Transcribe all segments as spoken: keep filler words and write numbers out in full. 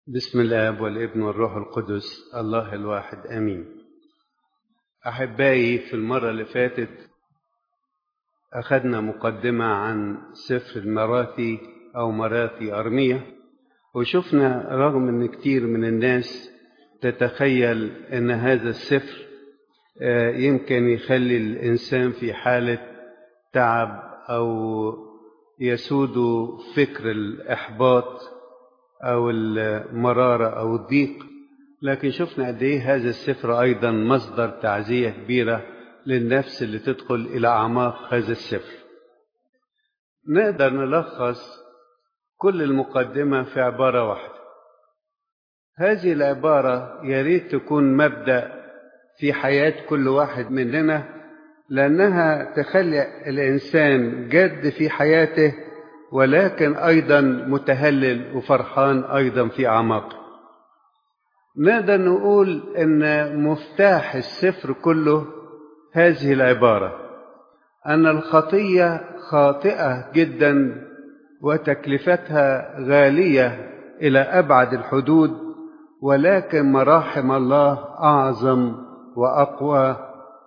بسم الآب والابن والروح القدس الله الواحد آمين. أحبائي، في المرة اللي فاتت أخذنا مقدمة عن سفر المراثي أو مراثي أرمية، وشفنا رغم أن كتير من الناس تتخيل أن هذا السفر يمكن يخلي الإنسان في حالة تعب أو يسود فكر الإحباط أو المرارة أو الضيق، لكن شفنا قد إيه هذا السفر أيضا مصدر تعزية كبيرة للنفس اللي تدخل إلى أعماق هذا السفر. نقدر نلخص كل المقدمة في عبارة واحدة. هذه العبارة ياريت تكون مبدأ في حياة كل واحد مننا، لأنها تخلي الإنسان جاد في حياته ولكن أيضا متهلل وفرحان أيضا في أعماقه. نقدر نقول أن مفتاح السفر كله هذه العبارة، أن الخطية خاطئة جدا وتكلفتها غالية إلى أبعد الحدود، ولكن مراحم الله أعظم وأقوى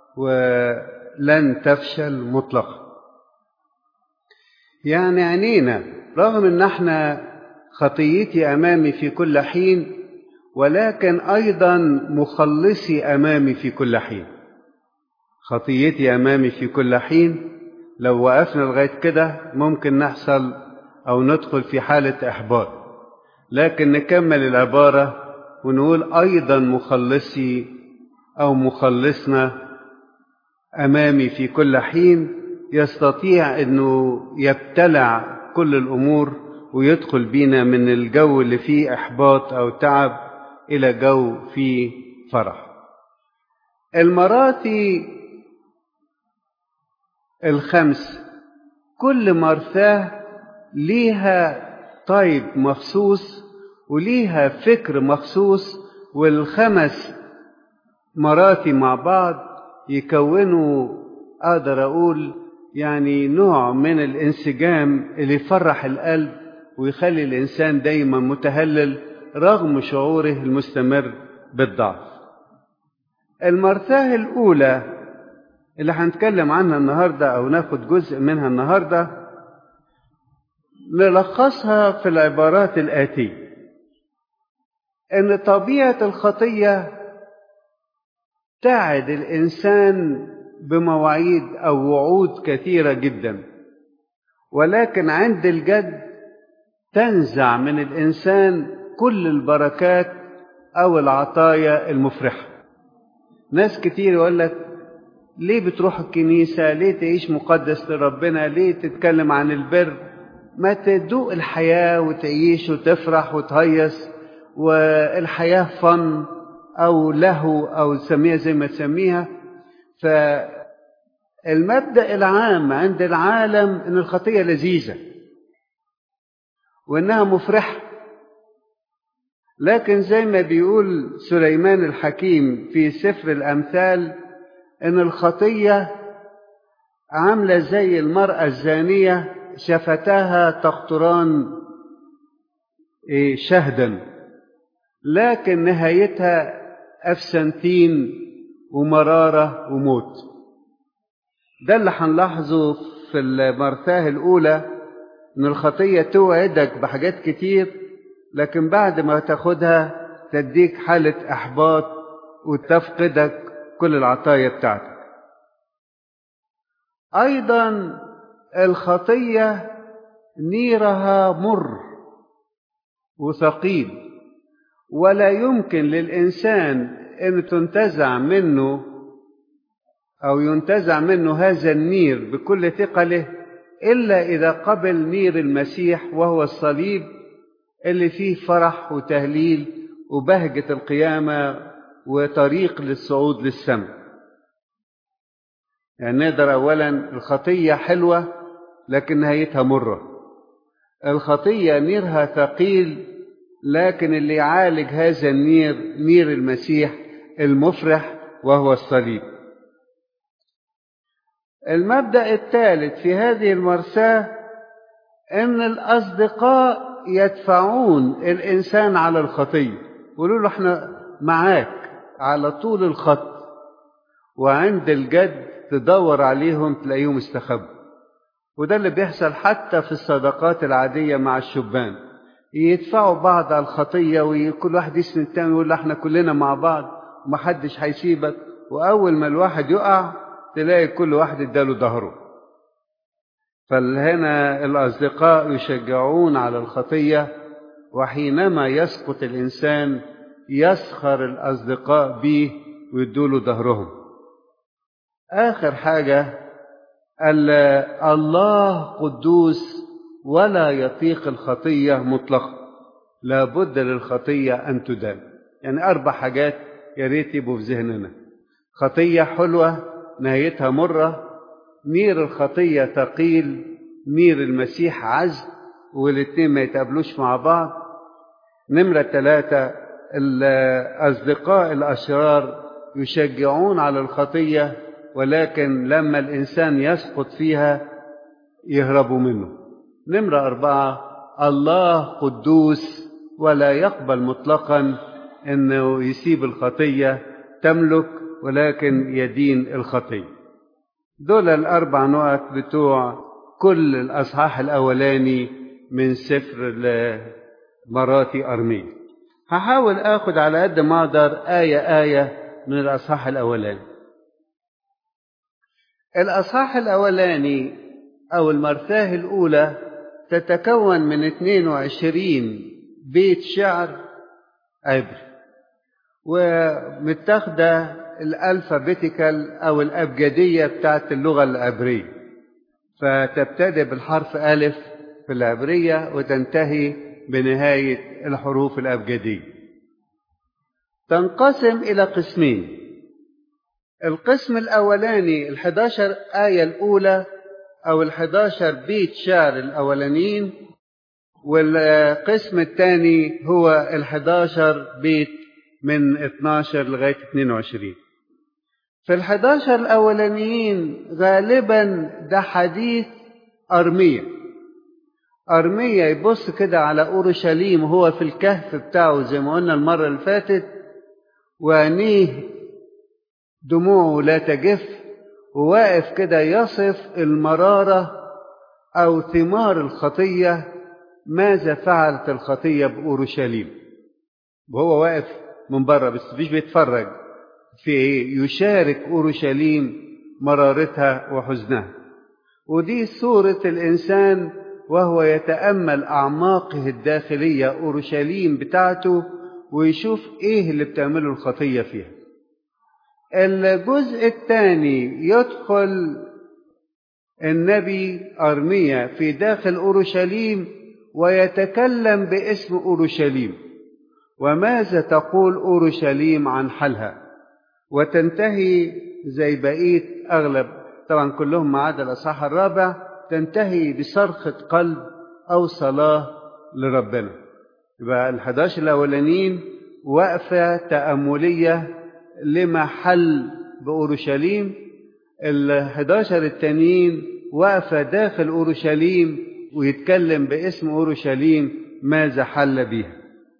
ولن تفشل مطلقا. يعني عنينا رغم ان احنا خطيتي امامي في كل حين، ولكن ايضا مخلصي امامي في كل حين. خطيتي امامي في كل حين، لو وقفنا لغاية كده ممكن نحصل او ندخل في حالة احباط، لكن نكمل العبارة ونقول ايضا مخلصي او مخلصنا امامي في كل حين، يستطيع أنه يبتلع كل الأمور ويدخل بينا من الجو اللي فيه إحباط أو تعب إلى جو فيه فرح. المراثي الخمس كل مرثاه ليها طيب مخصوص وليها فكر مخصوص، والخمس مراثي مع بعض يكونوا أقدر أقول يعني نوع من الانسجام اللي يفرح القلب ويخلي الإنسان دايما متهلل رغم شعوره المستمر بالضعف. المرثاه الأولى اللي هنتكلم عنها النهاردة أو ناخد جزء منها النهاردة نلخصها في العبارات الآتية: إن طبيعة الخطية تعد الإنسان بمواعيد أو وعود كثيرة جدا، ولكن عند الجد تنزع من الإنسان كل البركات أو العطايا المفرحة. ناس كتير يقول لك ليه بتروح الكنيسة، ليه تعيش مقدس لربنا، ليه تتكلم عن البر، ما تدوق الحياة وتعيش وتفرح وتهيص، والحياة فن أو لهو أو تسميها زي ما تسميها. فالمبدأ العام عند العالم أن الخطية لذيذة وأنها مفرحة، لكن زي ما بيقول سليمان الحكيم في سفر الأمثال أن الخطية عاملة زي المرأة الزانية شفتاها تقطران شهدا، لكن نهايتها أفسنتين ومرارة وموت. ده اللي هنلاحظه في المرثاه الأولى، إن الخطية توعدك بحاجات كتير لكن بعد ما تاخدها تديك حالة إحباط وتفقدك كل العطايا بتاعتك. أيضا الخطية نيرها مر وثقيل، ولا يمكن للإنسان أن تنتزع منه أو ينتزع منه هذا النير بكل ثقله إلا إذا قبل نير المسيح، وهو الصليب اللي فيه فرح وتهليل وبهجة القيامة وطريق للصعود للسماء. يعني نقدر أولا الخطية حلوة لكن نهايتها مرة، الخطية نيرها ثقيل، لكن اللي يعالج هذا النير نير المسيح المفرح وهو الصليب. المبدأ الثالث في هذه المرثاه إن الأصدقاء يدفعون الإنسان على الخطية، يقولوا له إحنا معاك على طول الخط، وعند الجد تدور عليهم تلاقيهم استخبوا. وده اللي بيحصل حتى في الصداقات العادية مع الشبان، يدفعوا بعض على الخطية وكل واحد يسند التاني ويقول احنا كلنا مع بعض ومحدش هيسيبك، وأول ما الواحد يقع تلاقي كل واحد اداله ظهره. فهنا الأصدقاء يشجعون على الخطية، وحينما يسقط الإنسان يسخر الأصدقاء به ويدوله ظهرهم. آخر حاجة، الله قدوس ولا يطيق الخطية مطلقا، لا بد للخطية أن تدان. يعني أربع حاجات يا ريت يبقوا في ذهننا: خطية حلوة نهايتها مرة، نير الخطية ثقيل، نير المسيح عذب، والاثنين ما يتقابلوش مع بعض. نمرة ثلاثة، الأصدقاء الأشرار يشجعون على الخطية، ولكن لما الإنسان يسقط فيها يهربوا منه. نمرة أربعة، الله قدوس ولا يقبل مطلقا أنه يسيب الخطية تملك، ولكن يدين الخطية. دول الأربع نقط بتوع كل الأصحاح الأولاني من سفر مراتي أرميا. هحاول أخذ على قد ما أقدر آية آية من الأصحاح الأولاني. الأصحاح الأولاني أو المرثاه الأولى تتكون من اثنين وعشرين بيت شعر عبري، ومتاخدة الألفابيتيكال أو الأبجدية بتاعت اللغة العبرية، فتبتدئ بالحرف ألف في العبرية وتنتهي بنهاية الحروف الأبجدية. تنقسم إلى قسمين: القسم الأولاني الحداشر آية الأولى أو الحداشر بيت شعر الأولانيين، والقسم الثاني هو الحداشر بيت من اثناشر لغاية اثنين وعشرين. في الحداشر الأولانيين غالبا ده حديث أرميا. أرميا يبص كده على أورشليم هو في الكهف بتاعه زي ما قلنا المرة اللي فاتت، وعينيه دموعه لا تجف، وواقف كده يصف المرارة أو ثمار الخطية، ماذا فعلت الخطية بأورشليم، وهو واقف من بره بس مش بيتفرج، في يشارك أورشليم مرارتها وحزنها. ودي صورة الإنسان وهو يتأمل أعماقه الداخلية أورشليم بتاعته، ويشوف إيه اللي بتعمله الخطية فيها. الجزء الثاني يدخل النبي أرميا في داخل أورشليم ويتكلم باسم أورشليم، وماذا تقول أورشليم عن حالها، وتنتهي زي بقية أغلب طبعا كلهم ما عدا الأصحاح الرابع تنتهي بصرخة قلب أو صلاة لربنا. يبقى الحداشر الأولانيين وقفة تأملية لما حل بأورشليم، الحداشر التانيين وقفة داخل أورشليم ويتكلم باسم أورشليم ماذا حل بها.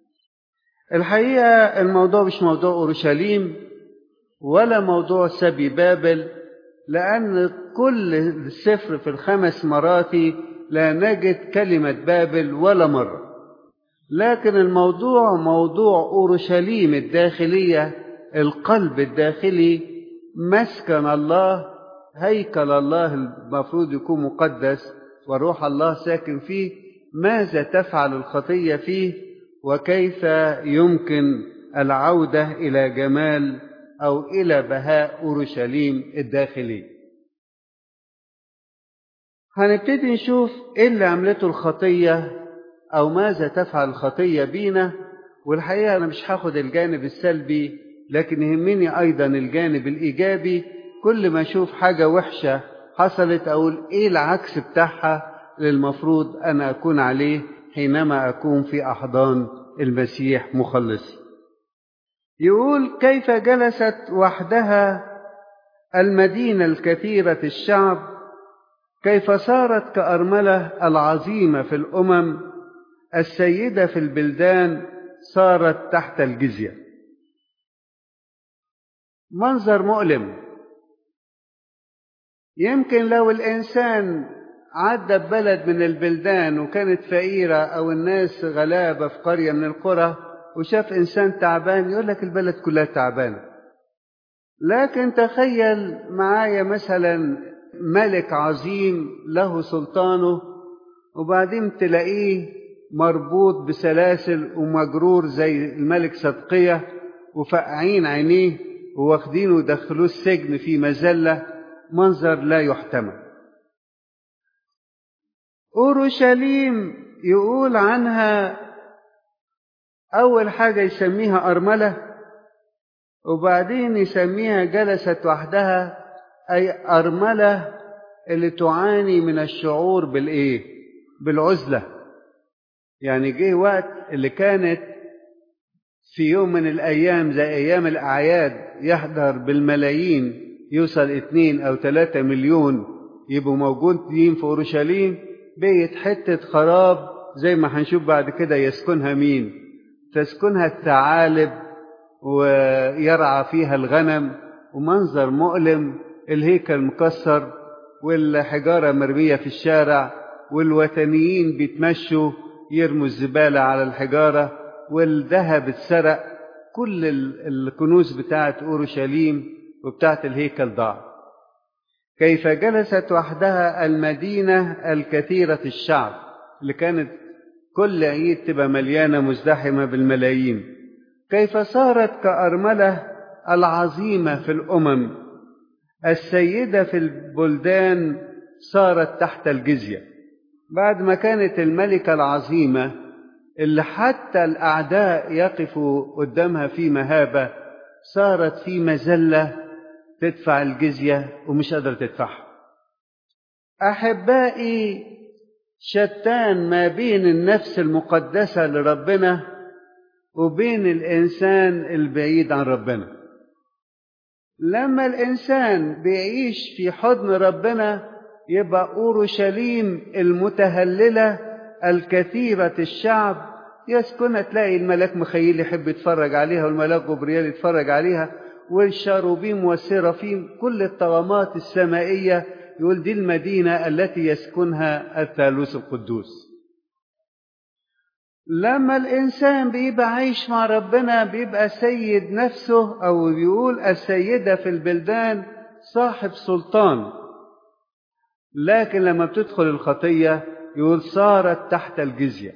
الحقيقة الموضوع مش موضوع أورشليم ولا موضوع سبي بابل، لأن كل السفر في الخمس مراتي لا نجد كلمة بابل ولا مرة، لكن الموضوع موضوع أورشليم الداخلية، القلب الداخلي، مسكن الله، هيكل الله المفروض يكون مقدس وروح الله ساكن فيه، ماذا تفعل الخطية فيه، وكيف يمكن العودة إلى جمال أو إلى بهاء أورشليم الداخلي. هنبتدي نشوف إيه اللي عملته الخطية أو ماذا تفعل الخطية بينا. والحقيقة أنا مش هاخد الجانب السلبي، لكن يهمني أيضا الجانب الإيجابي. كل ما أشوف حاجة وحشة حصلت أقول إيه العكس بتاعها للمفروض أنا أكون عليه حينما أكون في أحضان المسيح مخلص. يقول: كيف جلست وحدها المدينة الكثيرة الشعب كيف صارت كأرملة العظيمة في الأمم، السيدة في البلدان صارت تحت الجزية. منظر مؤلم. يمكن لو الإنسان عدى ببلد من البلدان وكانت فقيرة أو الناس غلابة في قرية من القرى وشاف إنسان تعبان يقول لك البلد كلها تعبانة. لكن تخيل معايا مثلا ملك عظيم له سلطانه، وبعدين تلاقيه مربوط بسلاسل ومجرور زي الملك صدقية، وفقعين عينيه وواخدينه ودخلوه السجن في مذلة. منظر لا يحتمل. أورشليم يقول عنها أول حاجة يسميها أرملة، وبعدين يسميها جلست وحدها، أي أرملة اللي تعاني من الشعور بالإيه؟ بالعزلة. يعني جه وقت اللي كانت في يوم من الأيام زي أيام الأعياد يحضر بالملايين، يوصل اتنين أو تلاتة مليون يبقوا موجودين في أورشليم، بيت حتة خراب زي ما هنشوف بعد كده. يسكنها مين؟ تسكنها الثعالب ويرعى فيها الغنم، ومنظر مؤلم. الهيكل مكسر والحجارة مرمية في الشارع، والوثنيين بيتمشوا يرموا الزبالة على الحجارة، والذهب اتسرق. كل الكنوز بتاعت أورشليم وبتاعت الهيكل ضاع. كيف جلست وحدها المدينة الكثيرة الشعب اللي كانت كل عيد تبقى مليانة مزدحمة بالملايين. كيف صارت كأرملة العظيمة في الأمم، السيدة في البلدان صارت تحت الجزية. بعد ما كانت الملكة العظيمة اللي حتى الأعداء يقفوا قدامها في مهابة، صارت في مذلة تدفع الجزية ومش قادرة تدفعها. أحبائي، شتان ما بين النفس المقدسة لربنا وبين الإنسان البعيد عن ربنا. لما الإنسان بيعيش في حضن ربنا يبقى أورشليم المتهللة الكثيرة الشعب يسكنها، تلاقي الملاك مخيل يحب يتفرج عليها، والملاك جبريل يتفرج عليها، والشاروبيم والسرافيم، كل الطغمات السمائية. يقول دي المدينة التي يسكنها الثالوث القدوس. لما الإنسان بيبقى عايش مع ربنا بيبقى سيد نفسه، أو بيقول السيدة في البلدان صاحب سلطان. لكن لما بتدخل الخطية يقول صارت تحت الجزية.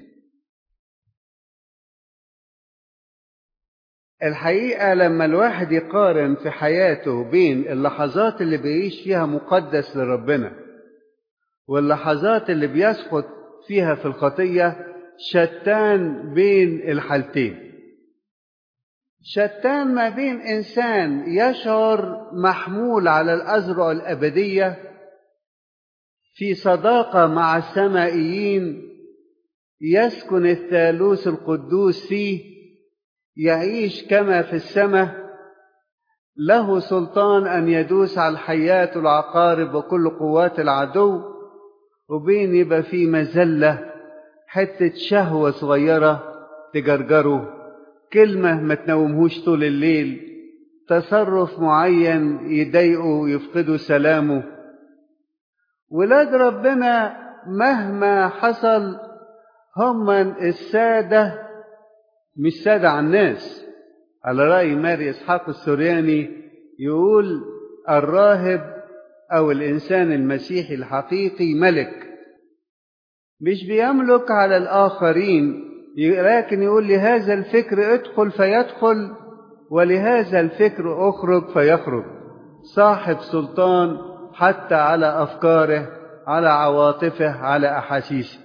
الحقيقة لما الواحد يقارن في حياته بين اللحظات اللي بيعيش فيها مقدس لربنا واللحظات اللي بيسقط فيها في الخطية، شتان بين الحالتين. شتان ما بين إنسان يشعر محمول على الأزرع الأبدية في صداقة مع السمائيين، يسكن الثالوث القدوس فيه، يعيش كما في السماء، له سلطان أن يدوس على الحيات والعقارب وكل قوات العدو، وبين يبقى في مذلة، حتة شهوة صغيرة تجرجره، كلمة ما تنومهوش طول الليل، تصرف معين يضايقه ويفقده سلامه. ولاد ربنا مهما حصل هم السادة، مش سادة على الناس. على رأي ماري إسحاق السورياني يقول الراهب أو الإنسان المسيحي الحقيقي ملك، مش بيملك على الآخرين، لكن يقول لهذا الفكر ادخل فيدخل، ولهذا الفكر اخرج فيخرج. صاحب سلطان حتى على أفكاره، على عواطفه، على أحاسيسه.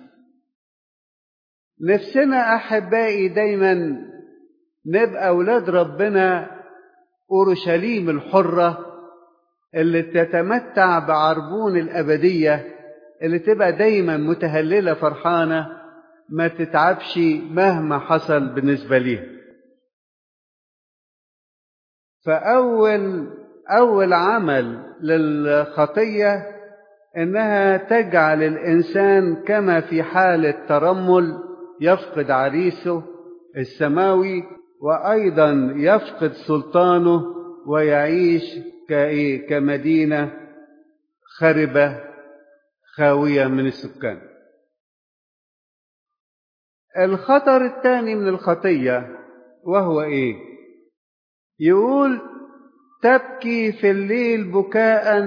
نفسنا أحبائي دايما نبقى أولاد ربنا أورشليم الحرة اللي تتمتع بعربون الأبدية، اللي تبقى دايما متهللة فرحانة، ما تتعبش مهما حصل بالنسبة ليها. فأول أول عمل للخطية إنها تجعل الإنسان كما في حالة ترمل يفقد عريسه السماوي، وأيضا يفقد سلطانه ويعيش كإيه؟ كمدينة خربة خاوية من السكان. الخطر الثاني من الخطية وهو إيه؟ يقول تبكي في الليل بكاء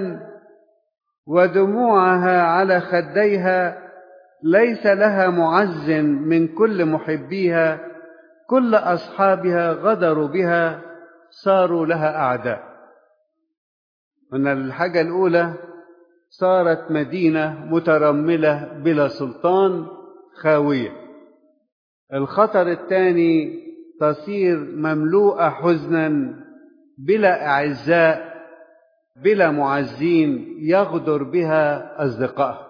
ودموعها على خديها، ليس لها معز من كل محبيها، كل أصحابها غدروا بها، صاروا لها أعداء. قلنا الحاجة الأولى صارت مدينة مترملة بلا سلطان خاوية. الخطر الثاني تصير مملوءة حزنا بلا أعزاء بلا معزين يغدر بها أصدقائها.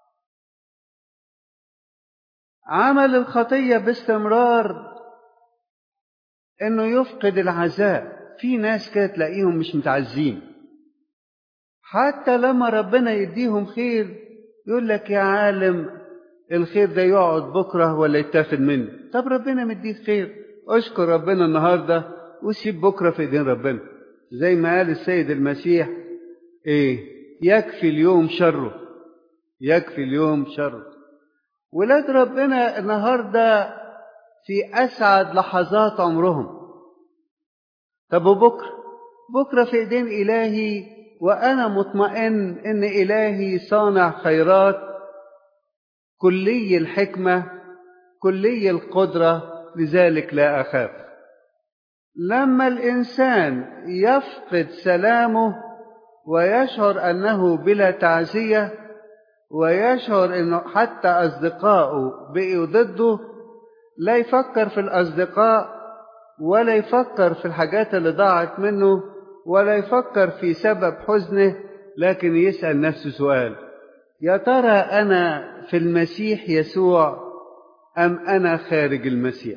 عمل الخطية باستمرار إنه يفقد العزاء. في ناس كده تلاقيهم مش متعزين، حتى لما ربنا يديهم خير يقول لك يا عالم الخير ده يقعد بكرة ولا يتاخد منه. طب ربنا مديك خير، اشكر ربنا النهاردة وسيب بكرة في ايدين ربنا. زي ما قال السيد المسيح ايه؟ يكفي اليوم شره، يكفي اليوم شره. ولاد ربنا النهاردة في أسعد لحظات عمرهم. طب وبكرة؟ بكرة في ايدين إلهي، وأنا مطمئن إن إلهي صانع خيرات، كلي الحكمة كلي القدرة، لذلك لا أخاف. لما الإنسان يفقد سلامه ويشعر أنه بلا تعزية، ويشعر أنه حتى أصدقائه بقوا ضده، لا يفكر في الأصدقاء ولا يفكر في الحاجات اللي ضاعت منه ولا يفكر في سبب حزنه، لكن يسأل نفسه سؤال: يا ترى أنا في المسيح يسوع أم أنا خارج المسيح؟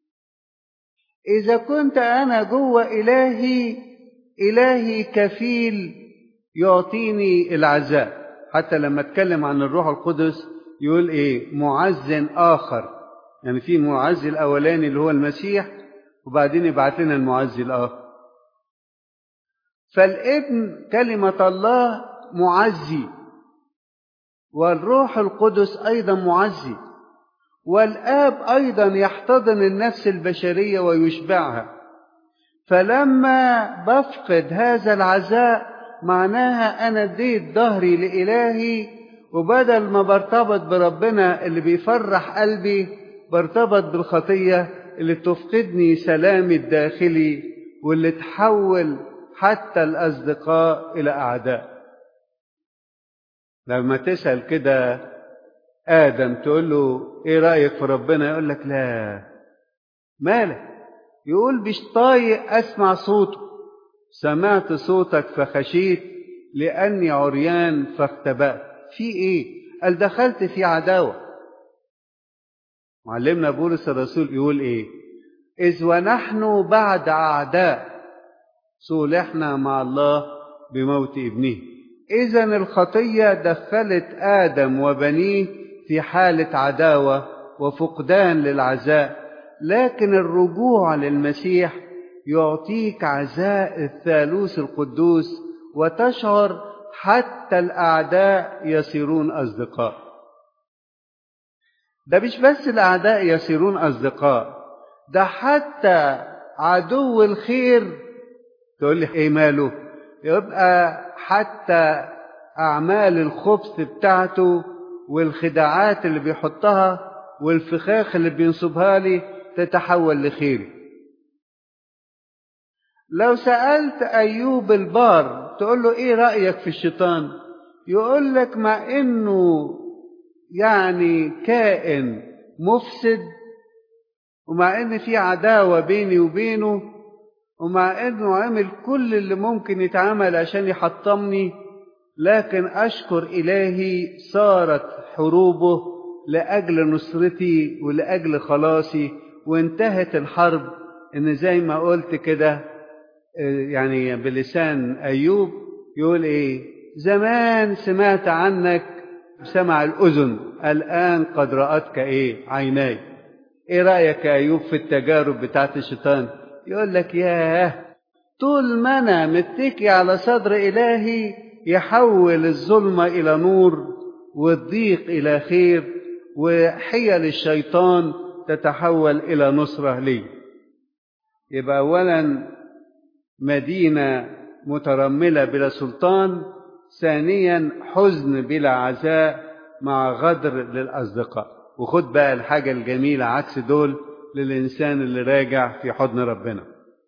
إذا كنت أنا جوه إلهي، إلهي كفيل يعطيني العزاء. حتى لما اتكلم عن الروح القدس يقول إيه؟ معز آخر. يعني في معز الأولاني اللي هو المسيح، وبعدين يبعت لنا المعز الآخر. فالابن كلمة الله معزي، والروح القدس أيضا معزي، والآب أيضا يحتضن النفس البشرية ويشبعها. فلما بفقد هذا العزاء معناها أنا اديت ظهري لإلهي، وبدل ما برتبط بربنا اللي بيفرح قلبي برتبط بالخطية اللي تفقدني سلامي الداخلي، واللي تحول حتى الأصدقاء إلى أعداء. لما تسأل كده آدم تقول له إيه رأيك في ربنا؟ يقول لك لا. مالك؟ يقول مش طايق أسمع صوته، سمعت صوتك فخشيت لأني عريان فاختبأت. في إيه؟ قال دخلت في عداوة. معلمنا بولس الرسول يقول إيه؟ إذ ونحن بعد أعداء صلحنا مع الله بموت ابنه. إذن الخطية دخلت آدم وبنيه في حالة عداوة وفقدان للعزاء، لكن الرجوع للمسيح يعطيك عزاء الثالوث القدوس، وتشعر حتى الأعداء يصيرون أصدقاء. ده مش بس الأعداء يصيرون أصدقاء، ده حتى عدو الخير تقول لي إيه ماله؟ يبقى حتى أعمال الخبث بتاعته والخداعات اللي بيحطها والفخاخ اللي بينصبها لي تتحول لخير. لو سألت أيوب البار تقول له إيه رأيك في الشيطان؟ يقول لك مع إنه يعني كائن مفسد، ومع إن في عداوة بيني وبينه، ومع إنه عمل كل اللي ممكن يتعمل عشان يحطمني، لكن أشكر إلهي صارت حروبه لأجل نصرتي ولأجل خلاصي، وانتهت الحرب. إن زي ما قلت كده يعني بلسان أيوب يقول إيه؟ زمان سمعت عنك سمع الأذن، الآن قد رأتك إيه عيناي. إيه رأيك يا أيوب في التجارب بتاعت الشيطان؟ يقول لك ياه، طول ما أنا متكي على صدر إلهي يحول الظلمة إلى نور والضيق إلى خير، وحيل الشيطان تتحول إلى نصرة لي. يبقى أولا مدينة مترملة بلا سلطان، ثانيا حزن بلا عزاء مع غدر للأصدقاء. وخد بقى الحاجة الجميلة عكس دول للإنسان اللي راجع في حضن ربنا.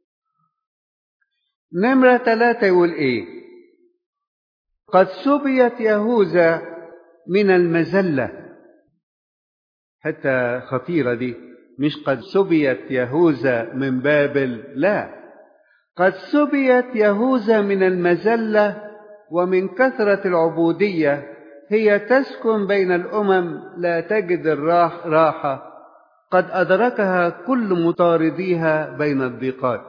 نمرة ثلاثة يقول إيه؟ قد سبيت يهوذا من المذلة. حتى خطيرة دي، مش قد سبيت يهوذا من بابل، لا، قد سبيت يهوذا من المذلة ومن كثرة العبودية. هي تسكن بين الأمم لا تجد الراحة، قد أدركها كل مطارديها بين الضيقات.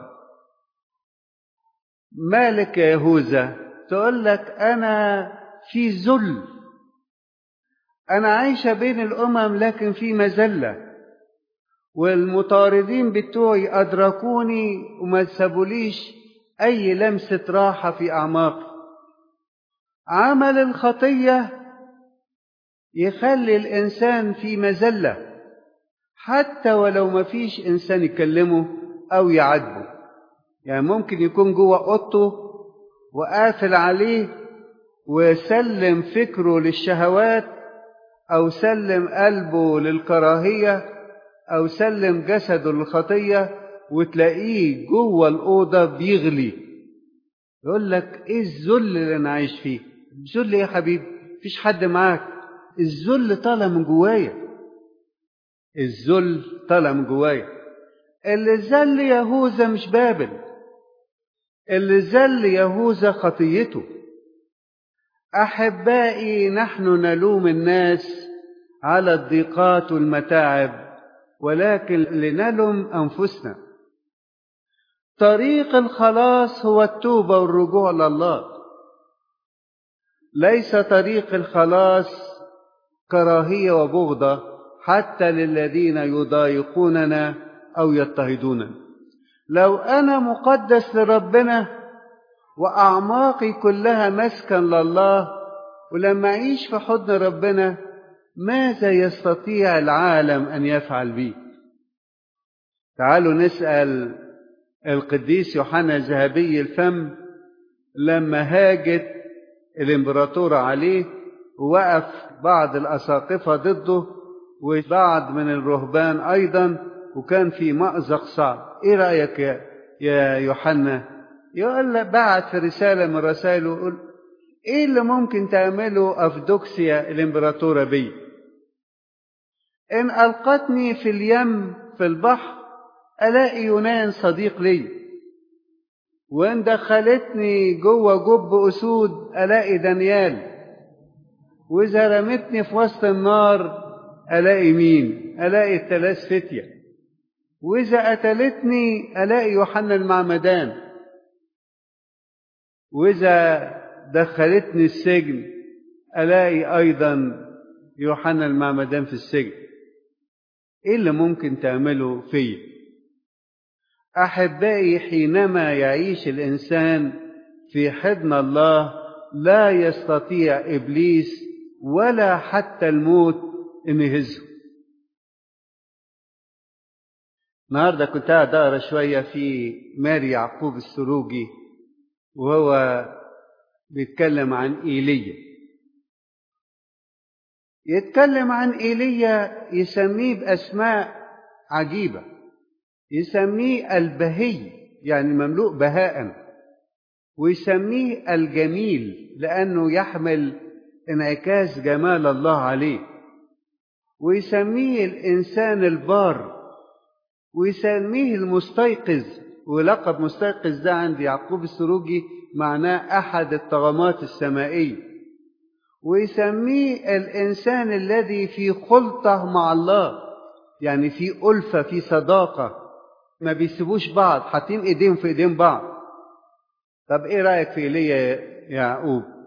مالك يا يهوذا؟ تقول لك أنا في ذل، أنا عايشة بين الأمم لكن في مذلة، والمطاردين بتوعي أدركوني وما سابوليش أي لمسة راحة في أعماقي. عمل الخطية يخلي الإنسان في مذلة، حتى ولو ما فيش إنسان يكلمه أو يعاتبه. يعني ممكن يكون جوه أوضته وقافل عليه وسلم فكره للشهوات، أو سلم قلبه للكراهية، أو سلم جسده للخطية، وتلاقيه جوه الأوضة بيغلي. يقول لك إيه الذل اللي أنا عايش فيه؟ الذل يا حبيبي، مفيش حد معاك، الذل طالع من جوايا، الذل طالع من جوايا. اللي ذل يهوذا مش بابل، اللي ذل يهوذا خطيته. أحبائي، نحن نلوم الناس على الضيقات والمتاعب، ولكن لنلوم أنفسنا. طريق الخلاص هو التوبة والرجوع لله، ليس طريق الخلاص كراهية وبغضة حتى للذين يضايقوننا أو يضطهدوننا. لو أنا مقدس لربنا وأعماقي كلها مسكن لله، ولما أعيش في حضن ربنا، ماذا يستطيع العالم أن يفعل بي؟ تعالوا نسأل القديس يوحنا ذهبي الفم لما هاجت الإمبراطورة عليه، ووقف بعض الأساقفة ضده وبعض من الرهبان أيضا، وكان في مأزق صعب. إيه رأيك يا يوحنا؟ يقول لك بعت في رسالة من رسائله يقول إيه اللي ممكن تعمله أفدوكسيا الإمبراطورة بي؟ إن ألقتني في اليم في البحر ألاقي يونان صديق لي، وإن دخلتني جوه جب أسود ألاقي دانيال، وإذا رمتني في وسط النار ألاقي مين؟ ألاقي الثلاث فتية، وإذا قتلتني ألاقي يوحنا المعمدان، وإذا دخلتني السجن ألاقي أيضا يوحنا المعمدان في السجن. إيه اللي ممكن تعمله فيه؟ أحبائي، حينما يعيش الإنسان في حضن الله لا يستطيع إبليس ولا حتى الموت إن يهزه. النهارده كنت قاعد أقرأ شوية في ماري يعقوب السروجي، وهو بيتكلم عن إيليا. يتكلم عن إيليا يسميه بأسماء عجيبة، يسميه البهي يعني مملوء بهاء، ويسميه الجميل لأنه يحمل انعكاس جمال الله عليه، ويسميه الإنسان البار، ويسميه المستيقظ. ولقب مستيقظ ده عند يعقوب السروجي معناه أحد الطغمات السمائية. ويسميه الإنسان الذي في خلطة مع الله، يعني في ألفة، في صداقة، ما بيسيبوش بعض، حاطين إيديهم في إيدين بعض. طب إيه رأيك في إيليا يا يعقوب؟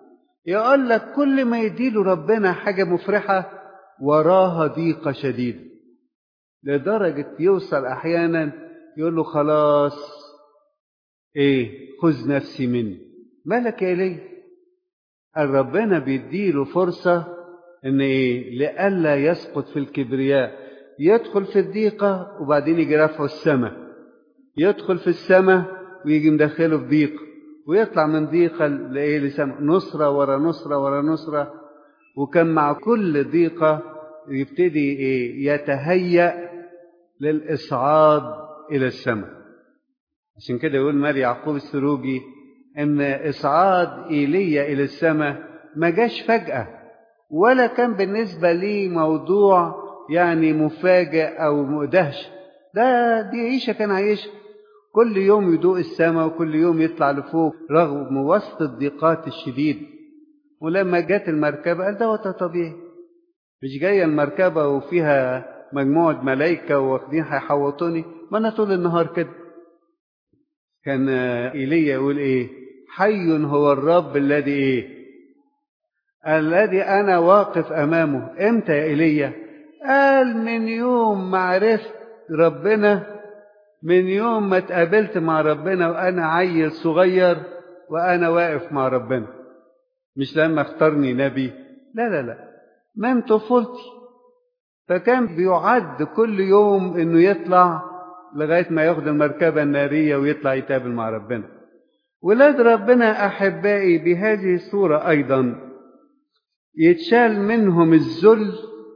يقول لك كل ما يديله ربنا حاجة مفرحة وراها ضيقة شديدة، لدرجة يوصل أحيانا يقول له خلاص إيه خذ نفسي مني. مالك يا إلي؟ قال ربنا بيديله فرصة إن إيه لئلا يسقط في الكبرياء، يدخل في الضيقة وبعدين يجي رافعه السماء، يدخل في السماء ويجي مدخله في ضيقة، ويطلع من ضيقة لإيه لسماء، نصرة ورا نصرة ورا نصرة. وكان مع كل ضيقة يبتدي إيه يتهيأ للإصعاد إلى السماء. عشان كده يقول ماري يعقوب السروجي إن إصعاد إيليا إلى السماء ما جاش فجأة، ولا كان بالنسبة لي موضوع يعني مفاجئ أو مدهش، ده دي عيشة كان عايشها، كل يوم يدوق السماء وكل يوم يطلع لفوق رغم وسط الضيقات الشديدة. ولما جت المركبة قال ده طبيعي، مش جاية المركبة وفيها مجموعة ملايكة واخدين هيحوطوني، ما أنا طول النهار كده. كان إيليا يقول إيه حي هو الرب الذي إيه الذي أنا واقف أمامه. إمتى يا إيليا؟ قال من يوم ما عرفت ربنا، من يوم ما اتقابلت مع ربنا وأنا عيل صغير وأنا واقف مع ربنا، مش لما اختارني نبي، لا لا لا، من طفولتي. فكان بيعد كل يوم إنه يطلع لغاية ما ياخد المركبة النارية ويطلع يتقابل مع ربنا. ولاد ربنا أحبائي بهذه الصورة أيضا يتشال منهم الذل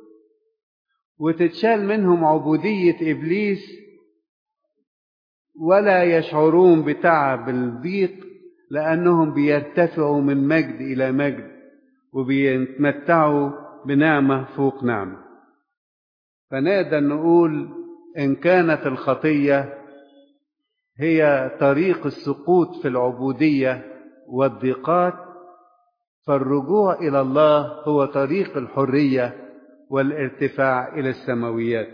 وتتشال منهم عبودية إبليس، ولا يشعرون بتعب الضيق لأنهم بيرتفعوا من مجد إلى مجد وبيتمتعوا بنعمة فوق نعمة. فنقدر نقول إن كانت الخطية هي طريق السقوط في العبودية والضيقات، فالرجوع إلى الله هو طريق الحرية والارتفاع إلى السماويات.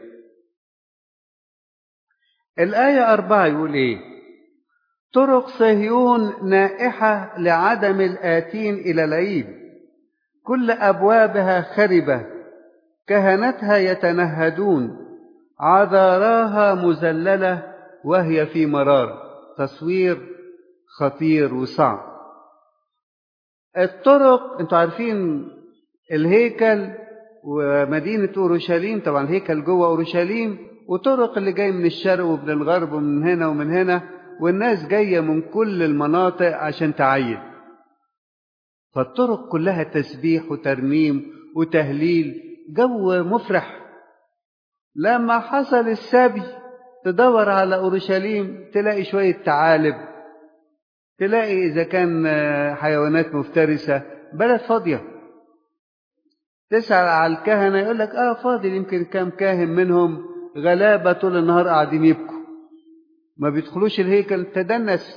الآية أربعة يقول إيه؟ طرق صهيون نائحة لعدم الآتين إلى العيد، كل أبوابها خربة، كهنتها يتنهدون، عذاراها مذللة وهي في مرار. تصوير خطير وصعب. الطرق، انتوا عارفين الهيكل ومدينة أورشليم، طبعا الهيكل جوه أورشليم، وطرق اللي جاي من الشرق ومن الغرب ومن هنا ومن هنا، والناس جاية من كل المناطق عشان تعيد. فالطرق كلها تسبيح وترنيم وتهليل، جو مفرح. لما حصل السبي تدور على أورشليم تلاقي شوية تعالب، تلاقي إذا كان حيوانات مفترسة، بلد فاضية. تسأل على الكهنة يقول لك آه فاضل، يمكن كام كاهن منهم غلابة طول النهار قاعدين يبكوا، ما بيدخلوش الهيكل، تدنس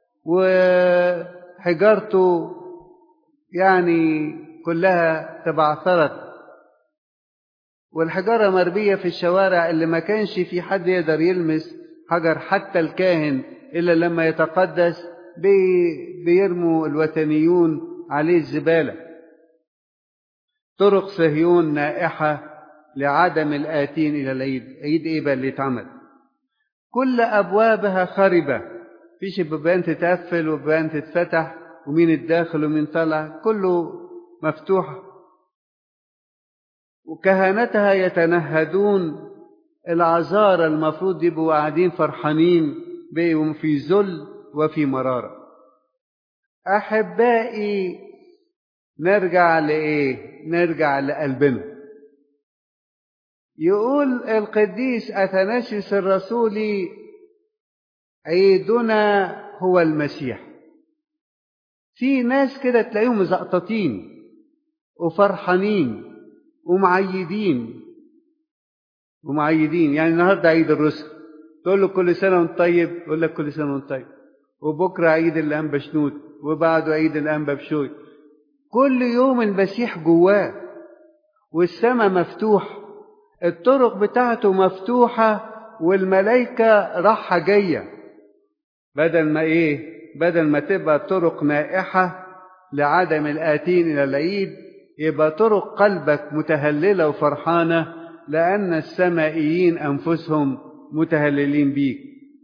وحجارته يعني كلها تبعثرت، والحجارة مربية في الشوارع اللي ما كانش في حد يقدر يلمس حجر، حتى الكاهن إلا لما يتقدس بيرموا الوثنيون عليه الزبالة. طرق صهيون نائحة لعدم الآتين إلى العيد. عيد إيه بقى اللي اتعمل؟ كل أبوابها خربة، فيش بيبان تتقفل وبيبان تتفتح ومين الداخل ومين طلع، كله مفتوح. وكهنتها يتنهدون، العذارى المفروض يبقوا قاعدين فرحانين بيهم في ذل وفي مرارة. أحبائي نرجع لإيه؟ نرجع لقلبنا. يقول القديس أثناسيوس الرسولي عيدنا هو المسيح. في ناس كده تلاقيهم مزقططين وفرحانين ومعيدين ومعيدين، يعني النهارده عيد الرسل، تقول له كل سنة وانت طيب، يقول لك كل سنة وانت طيب. وبكرة عيد الأنبا شنود، وبعده عيد الأنبا بشوي. كل يوم المسيح جواه، والسماء مفتوح، الطرق بتاعته مفتوحة، والملائكة راحة جاية. بدل ما ايه بدل ما تبقى طرق نائحة لعدم الآتين إلى العيد، يبقى طرق قلبك متهللة وفرحانة لأن السمائيين أنفسهم متهللين بيك.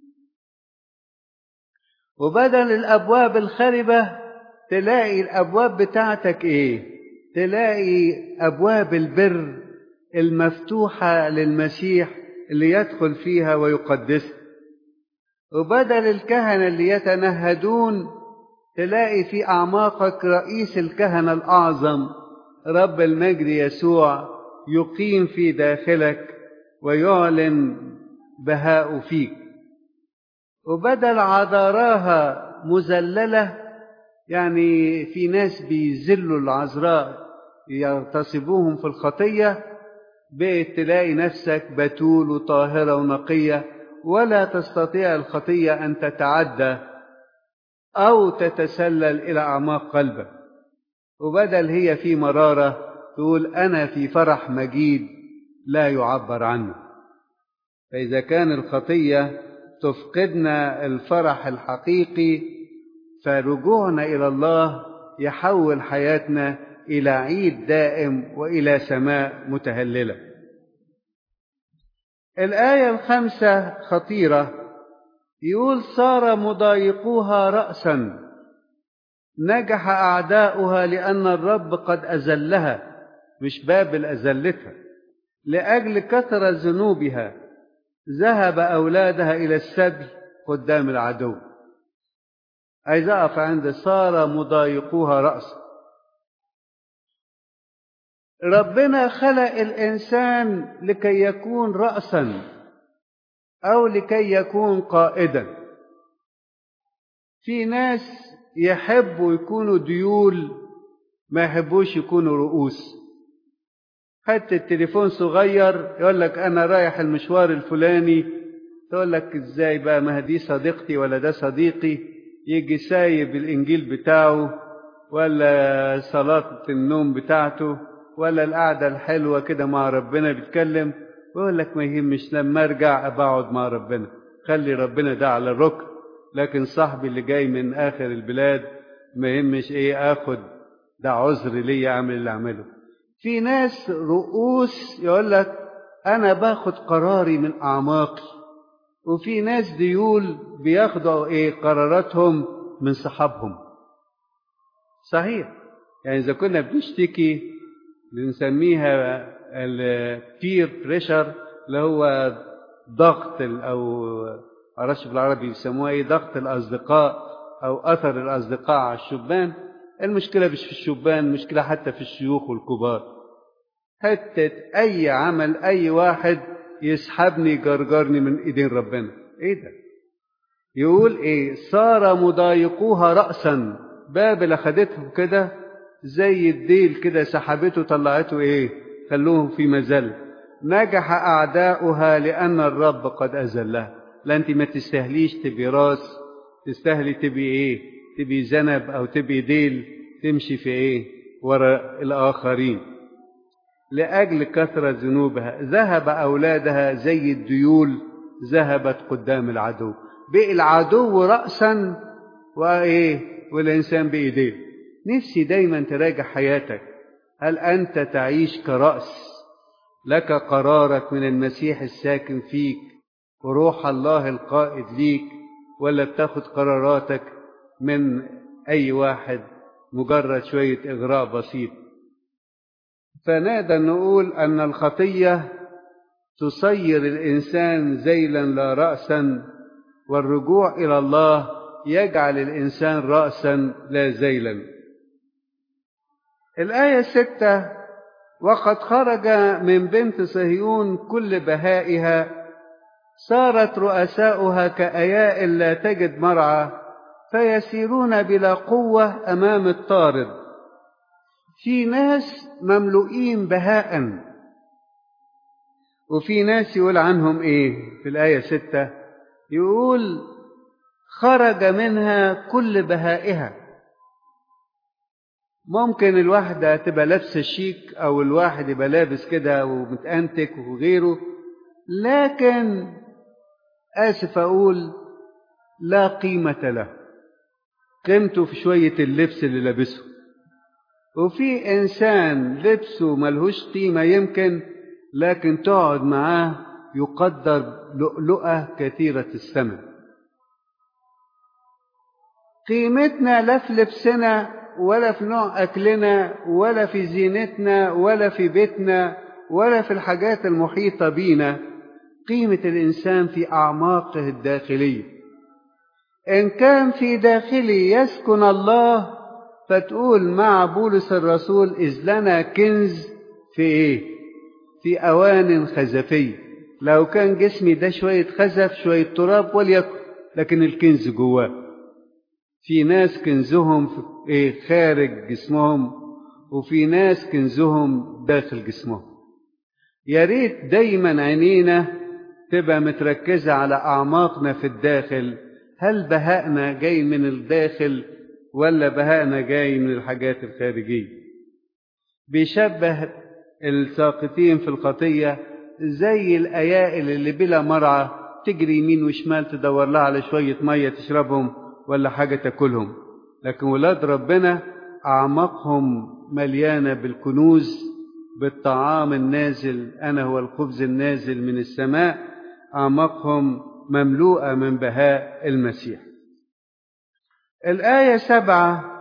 وبدل الأبواب الخربة تلاقي الأبواب بتاعتك إيه؟ تلاقي أبواب البر المفتوحة للمسيح اللي يدخل فيها ويقدسها. وبدل الكهنة اللي يتنهدون تلاقي في أعماقك رئيس الكهنة الأعظم رب المجد يسوع يقيم في داخلك ويعلن بهاء فيك. وبدل عذراها مذللة، يعني في ناس بيذلوا العذراء يغتصبوهم في الخطية، بقيت تلاقي نفسك بتول وطاهرة ونقية ولا تستطيع الخطية أن تتعدى أو تتسلل إلى أعماق قلبك. وبدل هي في مرارة تقول أنا في فرح مجيد لا يعبر عنه. فإذا كان الخطية تفقدنا الفرح الحقيقي، فرجوعنا إلى الله يحول حياتنا إلى عيد دائم وإلى سماء متهللة. الآية الخامسة خطيرة، يقول صار مضايقوها رأسا، نجح أعداؤها لأن الرب قد أذلها، مش بابل أذلتها، لأجل كثرة ذنوبها ذهب أولادها إلى السبي قدام العدو. عايز أقف عند صار مضايقوها رأسا. ربنا خلق الإنسان لكي يكون رأسا أو لكي يكون قائدا. في ناس يحبوا يكونوا ديول، ما يحبوش يكونوا رؤوس. حتى التليفون صغير يقول لك أنا رايح المشوار الفلاني، تقول لك إزاي بقى، ما دي صديقتي ولا ده صديقي، يجي سايب الإنجيل بتاعه ولا صلاة النوم بتاعته ولا القعدة الحلوة كده مع ربنا بيتكلم، ويقول لك ما يهمش لما أرجع أبعد مع ربنا، خلي ربنا ده على الركن. لكن صاحبي اللي جاي من آخر البلاد ما يهمش إيه، آخد ده عذر لي أعمل اللي أعمله. في ناس رؤوس يقول لك أنا باخد قراري من أعماقي، وفي ناس ديول بياخدوا إيه قراراتهم من صحابهم. صحيح، يعني إذا كنا بنشتكي بنسميها البير بريشر، اللي هو ضغط أو معرفش بالعربي بيسموها إيه، ضغط الأصدقاء أو أثر الأصدقاء على الشبان. المشكلة مش في الشبان، المشكلة حتى في الشيوخ والكبار. حتى أي عمل أي واحد يسحبني يجرجرني من إيدين ربنا. إيه ده؟ يقول إيه؟ صار مضايقوها رأسا، بابل أخدتهم كده زي الديل كده، سحبته طلعته إيه؟ خلوهم في مزل. نجح أعداؤها لأن الرب قد أذلها. لا أنت ما تستاهليش تبي راس، تستاهلي تبي إيه؟ تبي ذنب أو تبي ديل تمشي في إيه؟ وراء الآخرين. لأجل كثرة ذنوبها ذهب أولادها زي الديول ذهبت قدام العدو. بقي العدو رأسا وإيه؟ والإنسان بإيديه. نفسي دايما تراجع حياتك، هل أنت تعيش كرأس لك قرارك من المسيح الساكن فيك وروح الله القائد ليك، ولا بتاخد قراراتك من أي واحد مجرد شوية إغراء بسيط؟ فنقدر نقول أن الخطية تصير الإنسان ذيلا لا رأسا، والرجوع إلى الله يجعل الإنسان رأسا لا ذيلا. الآية ستة، وقد خرج من بنت صهيون كل بهائها، صارت رؤساؤها كأياء لا تجد مرعى، فيسيرون بلا قوة أمام الطارد. في ناس مملوئين بهاء، وفي ناس يقول عنهم إيه في الآية ستة؟ يقول خرج منها كل بهائها. ممكن الواحدة تبقى لابسة شيك أو الواحد يبقى لابس كده ومتأنتك وغيره، لكن آسف أقول لا قيمة له، قيمته في شوية اللبس اللي لابسه. وفي إنسان لبسه ملهوش قيمة يمكن، لكن تقعد معاه يقدر لؤلؤة كثيرة الثمن. قيمتنا لا في لبسنا ولا في نوع أكلنا ولا في زينتنا ولا في بيتنا ولا في الحاجات المحيطة بينا. قيمة الإنسان في أعماقه الداخلية. إن كان في داخلي يسكن الله، فتقول مع بولس الرسول: إذ لنا كنز في إيه؟ في أوان خزفية. لو كان جسمي ده شوية خزف شوية تراب وليكن، لكن الكنز جواه. في ناس كنزهم في إيه؟ خارج جسمهم، وفي ناس كنزهم داخل جسمهم. يا ريت دايما عينينا تبقى متركزة على أعماقنا في الداخل. هل بهائنا جاي من الداخل ولا بهائنا جاي من الحاجات الخارجية؟ بيشبه الساقطين في الخطية زي الأيائل اللي بلا مرعى تجري يمين وشمال تدور لها على شوية مية تشربهم ولا حاجة تاكلهم. لكن ولاد ربنا أعماقهم مليانة بالكنوز، بالطعام النازل، أنا هو الخبز النازل من السماء. أعماقهم مملوءة من بهاء المسيح. الآية سبعة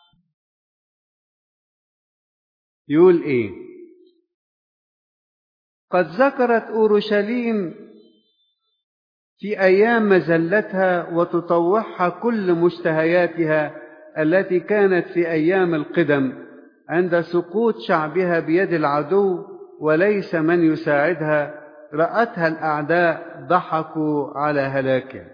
يقول إيه؟ قد ذكرت أورشليم في أيام مزلتها وتطوعها كل مشتهياتها التي كانت في أيام القدم، عند سقوط شعبها بيد العدو وليس من يساعدها، رأتها الأعداء ضحكوا على هلاكها.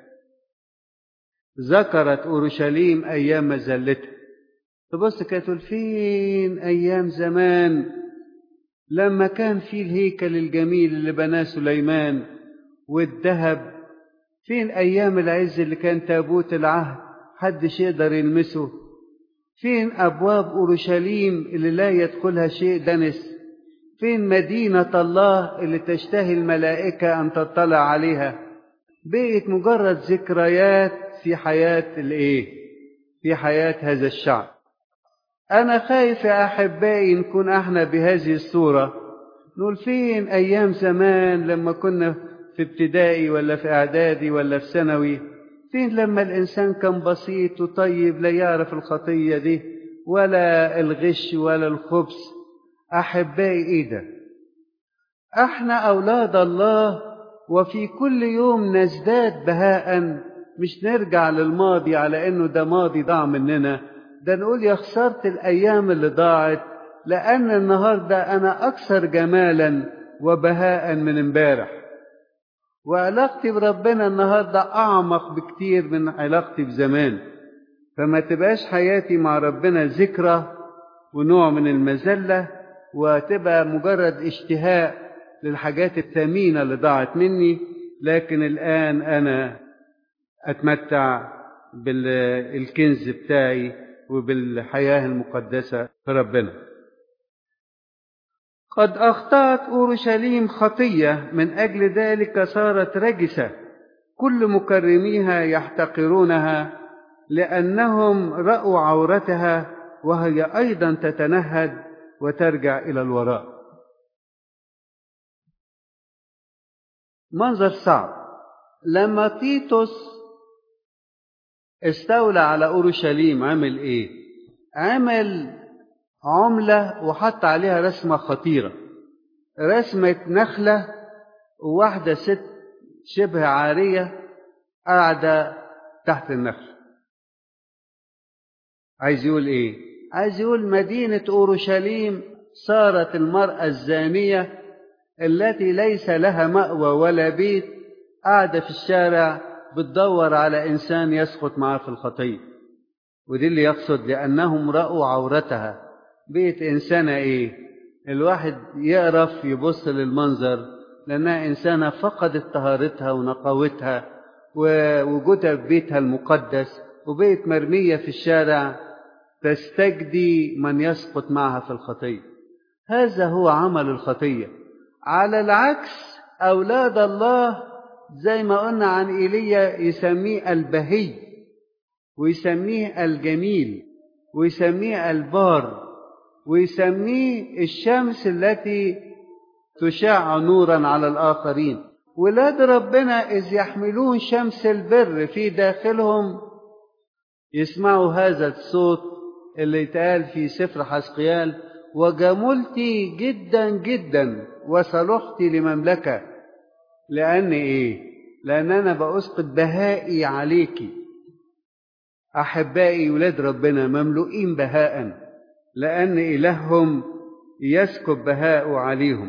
ذكرت أورشليم أيام مزلتها. تبص كتقول فين أيام زمان لما كان في الهيكل الجميل اللي بناه سليمان والذهب؟ فين أيام العز اللي كان تابوت العهد حدش يقدر يلمسه؟ فين أبواب أورشليم اللي لا يدخلها شيء دنس؟ فين مدينة الله اللي تشتهي الملائكة أن تطلع عليها؟ بقت مجرد ذكريات في حياة الإيه؟ في حياة هذا الشعب. أنا خايف يا أحبائي نكون احنا بهذه الصورة، نقول فين أيام زمان لما كنا في ابتدائي ولا في إعدادي ولا في ثانوي؟ فين لما الإنسان كان بسيط وطيب لا يعرف الخطية دي ولا الغش ولا الخبث؟ أحبائي إيه ده؟ احنا أولاد الله، وفي كل يوم نزداد بهاء. مش نرجع للماضي على إنه ده ماضي ضاع مننا، ده نقول يا خسرت الأيام اللي ضاعت، لأن النهاردة أنا أكثر جمالا وبهاء من امبارح. وعلاقتي بربنا النهاردة أعمق بكتير من علاقتي بزمان. فما تبقاش حياتي مع ربنا ذكرى ونوع من المذلة، وتبقى مجرد اشتهاء للحاجات الثمينة اللي ضاعت مني، لكن الآن أنا أتمتع بالكنز بتاعي وبالحياة المقدسة في ربنا. قد أخطأت أورشليم خطية، من أجل ذلك صارت رجسة، كل مكرميها يحتقرونها، لأنهم رأوا عورتها وهي أيضا تتنهد وترجع إلى الوراء. منظر صعب. لما تيتوس استولى على أورشليم عمل إيه؟ عمل عملة وحط عليها رسمة خطيرة، رسمة نخلة وواحدة ست شبه عارية قاعدة تحت النخل. عايز يقول إيه؟ عايز يقول مدينة أورشليم صارت المرأة الزانية التي ليس لها مأوى ولا بيت، قاعدة في الشارع بتدور على إنسان يسقط معها في الخطية. ودي اللي يقصد لأنهم رأوا عورتها. بيت إنسانة إيه؟ الواحد يقرف يبص للمنظر، لأنها إنسانة فقدت طهارتها ونقاوتها ووجودها في بيتها المقدس، وبيت مرمية في الشارع تستجدي من يسقط معها في الخطية. هذا هو عمل الخطية. على العكس أولاد الله زي ما قلنا عن إيليا يسميه البهي، ويسميه الجميل، ويسميه البار، ويسميه الشمس التي تشع نورا على الآخرين. ولاد ربنا إذ يحملون شمس البر في داخلهم يسمعوا هذا الصوت اللي اتقال في سفر حزقيال: وجملتي جدا جدا وصلحتي لمملكة. لأن إيه؟ لأن أنا بأسقط بهائي عليكي. أحبائي ولاد ربنا مملوئين بهاء، لأن إلههم يسكب بهاءه عليهم.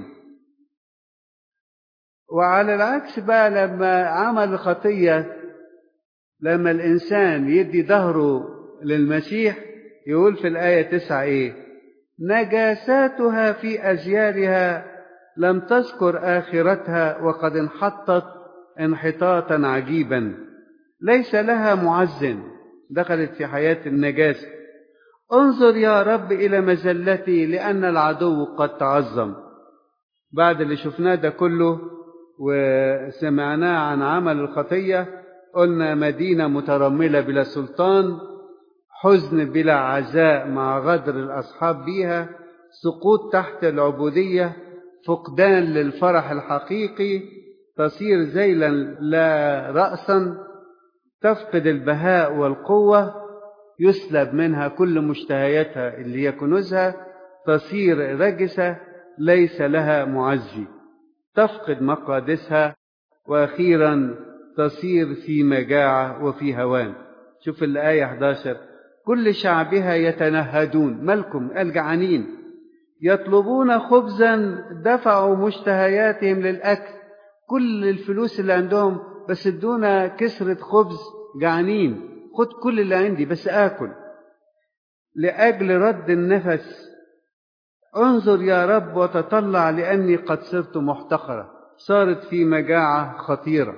وعلى العكس بقى لما عمل الخطية، لما الإنسان يدي ظهره للمسيح يقول في الآية تسعة إيه؟ نجاساتها في أزيارها لم تذكر آخرتها وقد انحطت انحطاطا عجيبا ليس لها معزن. دخلت في حياة النجاسة. انظر يا رب إلى مزلتي لأن العدو قد تعظم. بعد اللي شفناه ده كله وسمعناه عن عمل الخطية، قلنا مدينة مترملة بلا سلطان، حزن بلا عزاء مع غدر الأصحاب بيها، سقوط تحت العبودية، فقدان للفرح الحقيقي، تصير ذيلا لا رأسا، تفقد البهاء والقوة، يسلب منها كل مشتهياتها اللي هي كنوزها، تصير رجسة ليس لها معزي، تفقد مقادسها، وأخيرا تصير في مجاعة وفي هوان. شوف الآية إحدى عشر: كل شعبها يتنهدون، مالكم الجعانين، يطلبون خبزا دفعوا مشتهياتهم للأكل. كل الفلوس اللي عندهم بس ادونا كسرة خبز، جعانين، خد كل اللي عندي بس آكل. لأجل رد النفس انظر يا رب وتطلع لأني قد صرت محتقرة. صارت في مجاعة خطيرة.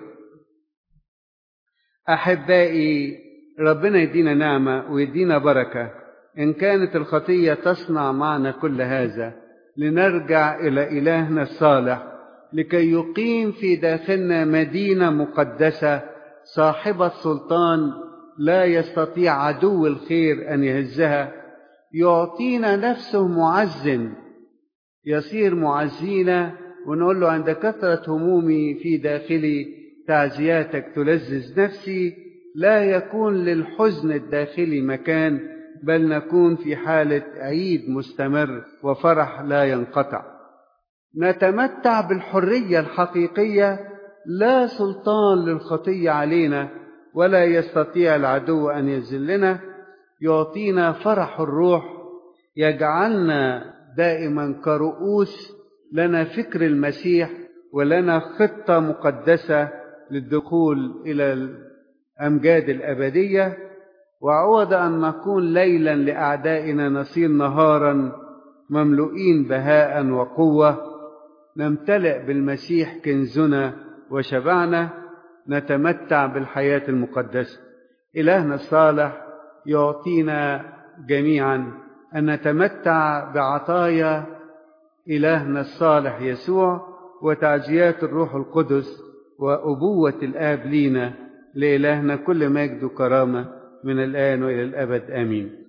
أحبائي ربنا يدينا نعمة ويدينا بركة إن كانت الخطية تصنع معنا كل هذا، لنرجع إلى إلهنا الصالح لكي يقيم في داخلنا مدينة مقدسة صاحبة سلطان لا يستطيع عدو الخير أن يهزها. يعطينا نفسه معزن، يصير معزينا، ونقول له عند كثرة همومي في داخلي تعزياتك تلذذ نفسي. لا يكون للحزن الداخلي مكان، بل نكون في حالة عيد مستمر وفرح لا ينقطع. نتمتع بالحرية الحقيقية، لا سلطان للخطية علينا ولا يستطيع العدو أن يذلنا. يعطينا فرح الروح، يجعلنا دائما كرؤوس لنا فكر المسيح ولنا خطة مقدسة للدخول إلى الأمجاد الأبدية. وعوض أن نكون ليلا لأعدائنا نصير نهارا مملوئين بهاء وقوة، نمتلئ بالمسيح كنزنا وشبعنا، نتمتع بالحياة المقدسة. إلهنا الصالح يعطينا جميعا أن نتمتع بعطايا إلهنا الصالح يسوع وتعزيات الروح القدس وأبوة الآب لينا. لإلهنا كل مجد وكرامة من الآن وإلى الأبد آمين.